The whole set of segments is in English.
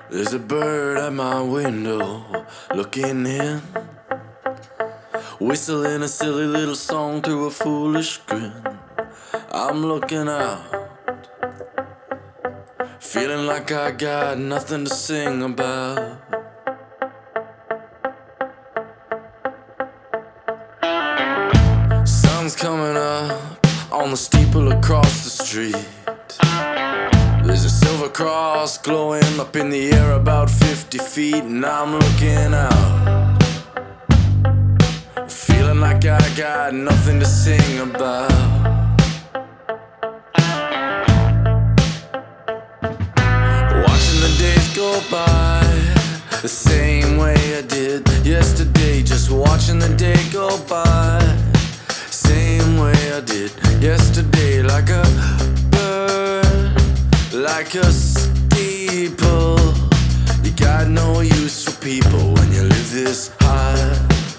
There's a bird at my window looking in, whistling a silly little song through a foolish grin. I'm looking out, feeling like I got nothing to sing about. Sun's coming up on the steeple across the street. There's a silver cross glowing up in the air about 50 feet, and I'm looking out, feeling like I got nothing to sing about. Watching the days go by the same way I did yesterday, just watching the day go by same way I did yesterday, like a bird, like a steeple. You got no use for people when you live this high.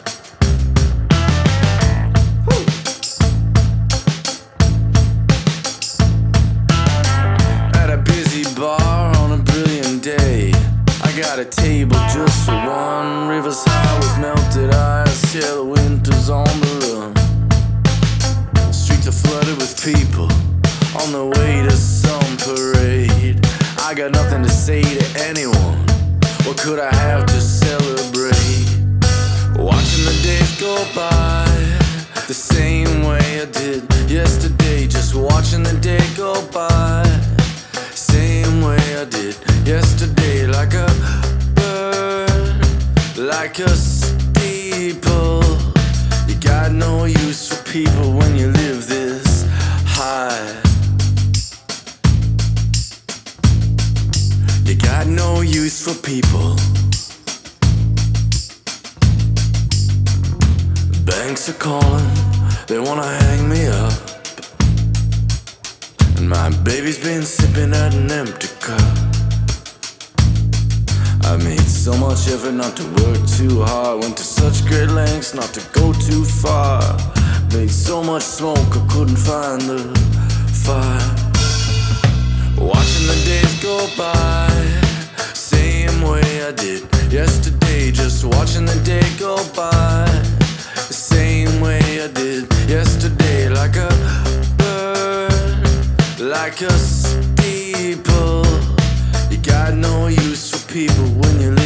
At a busy bar on a brilliant day, I got a table just for one, rivers high with melted ice. Yeah, the winter's on the run. Streets are flooded with people on the way to some parade. I got nothing to say to anyone. What could I have to celebrate? Watching the days go by the same way I did yesterday, just watching the day go by same way I did yesterday, like a bird, like a steeple. You got no use for people when you live this high. You got no use for people. Banks are calling, they wanna hang me up, and my baby's been sipping at an empty cup. I made so much effort not to work too hard, went to such great lengths not to go too far. Made so much smoke I couldn't find the fire. Watching the days go by same way I did yesterday, just watching the day go by the same way I did yesterday, like a bird, like a steeple. You got no use for people when you